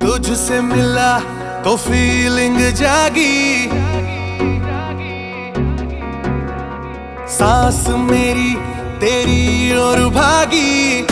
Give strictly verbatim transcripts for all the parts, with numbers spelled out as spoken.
तुझसे मिला तो फीलिंग जागी, सांस मेरी तेरी ओर भागी।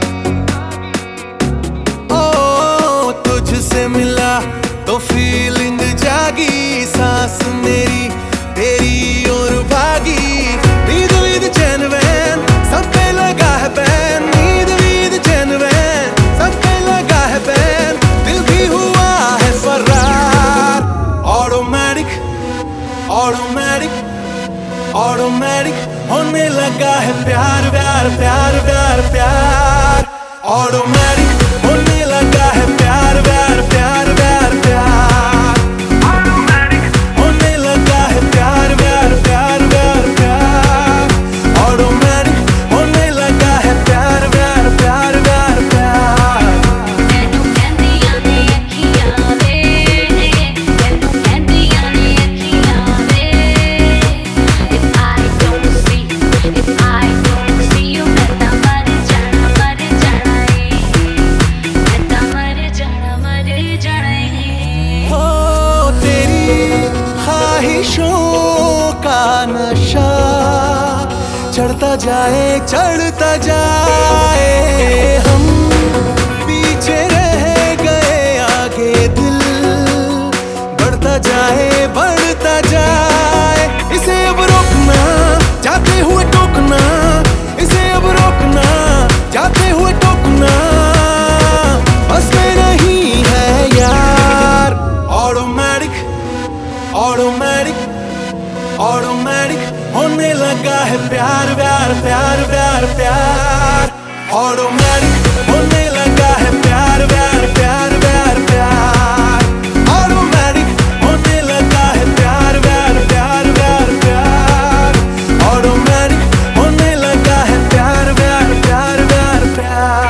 ओ तुझसे मिला तो फीलिंग जागी, सांस मेरी तेरी ओर भागी। नींद वीद चैन वैन सब पे लगा है बैन, नींद वीद चैन वैन सब पे लगा है बैन। दिल भी हुआ है फरार, ऑटोमेटिक ऑटोमेटिक ऑटोमेटिक होने लगा है प्यार प्यार प्यार प्यार प्यार। ऑटोमेटिक होने लगा है प्यार प्यार प्यार प्यार प्यार। ऑटोमेटिक होने लगा है प्यार प्यार प्यार प्यार प्यार। ऑटोमेटिक होने लगा है प्यार प्यार प्यार प्यार प्यार। तैनू कहंदियां ने अखियां वे, तैनू कहंदियां ने अखियां वे। If I don't see, if I don't see you, मैं तां मर जाना मर जाना ए, मैं तां मर जाना मर जाना ए। हो तेरी ख्वाहिशों का नशा चढ़ता जाए चढ़ता जाए, हम पीछे रह गए आगे दिल बढ़ता जाए बढ़ता जाए। इसे अब रोकना जाते हुए टोकना, इसे अब रोकना जाते हुए टोकना बस में नहीं है यार। ऑटोमेटिक ऑटोमेटिक ऑटोमेटिक होने लगा है प्यार प्यार प्यार प्यार प्यार। ऑटोमेटिक होने लगा है प्यार प्यार प्यार प्यार प्यार। ऑटोमेटिक होने लगा है प्यार प्यार प्यार प्यार प्यार। ऑटोमेटिक होने लगा है प्यार प्यार प्यार प्यार प्यार।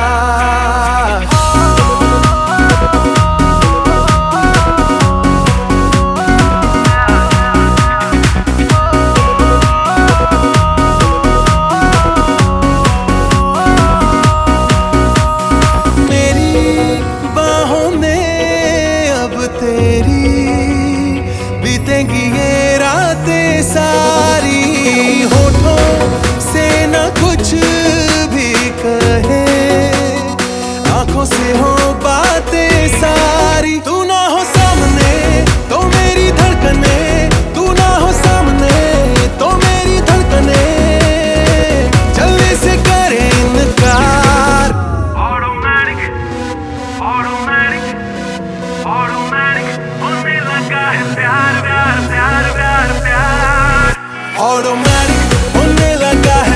तेरी बीतेंगी ये रातें सारी, होठों से न कुछ भी कहे, आंखों से हो बातें सारी। तू ना हो सामने तो मेरी धड़कने, तू ना हो सामने तो मेरी धड़कने चलने से करे इनकार। ऑटोमेटिक ऑटोमेटिक ऑटोमेटिक होने लगा है प्यार प्यार प्यार प्यार प्यार। ऑटोमेटिक होने लगा